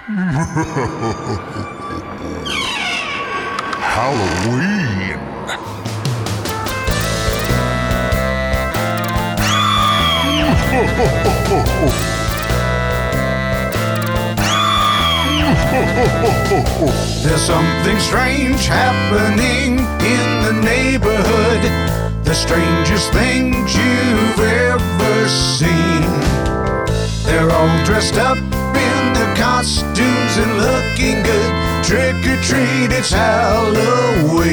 Halloween. There's something strange happening in the neighborhood. The strangest things you've ever seen. They're all dressed up in their costumes and looking good. Trick or treat, it's Halloween.